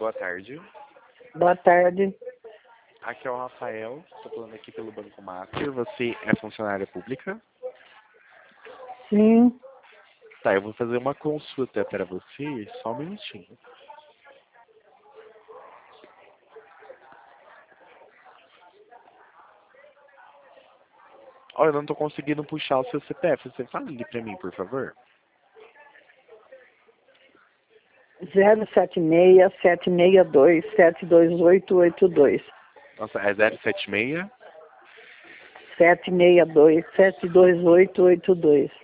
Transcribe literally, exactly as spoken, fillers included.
boa tarde. Boa tarde. Aqui é o Rafael, estou falando aqui pelo Banco Master. Você é funcionária pública? Sim. Tá, eu vou fazer uma consulta para você, só um minutinho. Olha, eu não estou conseguindo puxar o seu C P F. Você fala ali para mim, por favor? zero sete seis, sete seis dois, sete dois oito oito dois. Nossa, é zero sete seis? sete seis dois, sete dois oito oito dois.